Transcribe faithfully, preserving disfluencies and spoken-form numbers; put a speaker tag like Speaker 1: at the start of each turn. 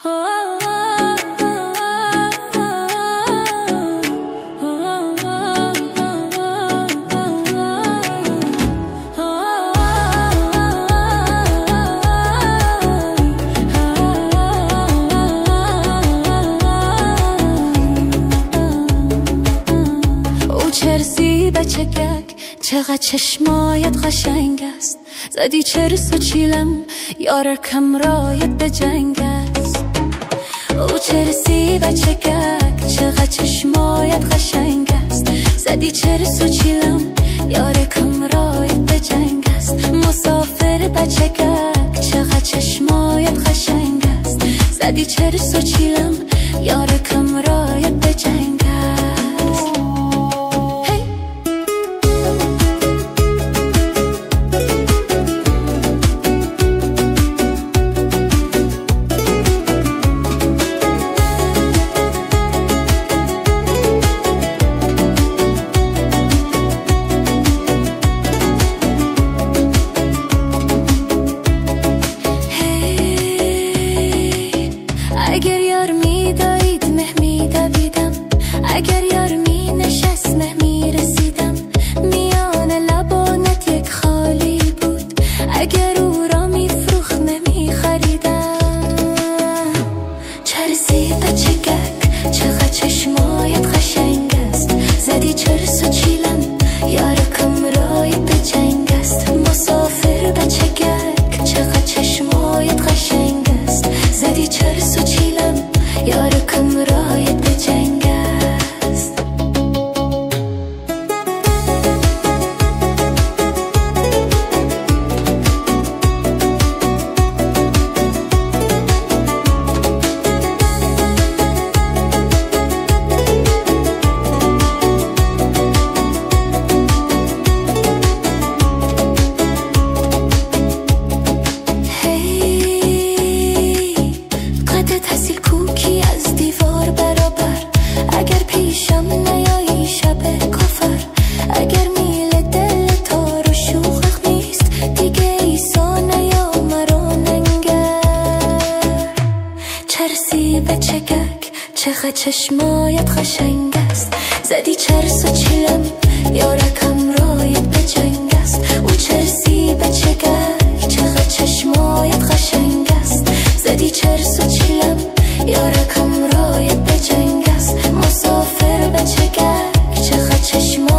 Speaker 1: چرسی بچگک چقدر چشمایت قشنگ است، زدی چرس و چیلم یار کم رایت به جنگ است. او چرسی بچگک چقدر چشمایت قشنگ است، زدی چرس و چیلم یار کم رایت به جنگ است. مسافر بچگک چقدر چشمایت قشنگ است، زدی چرس و چیلم یار کم رایت به جنگ است. اگر یار می دایید مه می دویدم، اگر یار می نشست مه می رسیدم. میان لبانت یک خالی بود، اگر او را می فروخت مه می خریدم. چرسی بچگک چقدر چشمایت قشنگ است، زدی چرس و چیلم یار کم رایت به جنگ است. مسافر بچگک چقدر چشمایت قشنگ است، زدی چرس و چیلم یار کم رایت به جنگ است. چرسی بچگک چقدر چشمایت قشنگ است، زدی چرس و چیلم یار کم رایت به جنگ است. او چرسی بچگک چقدر چشمایت قشنگ است، زدی چرس و چیلم یار کم رایت به جنگ است. مسافر بچگک چقدر چشمایت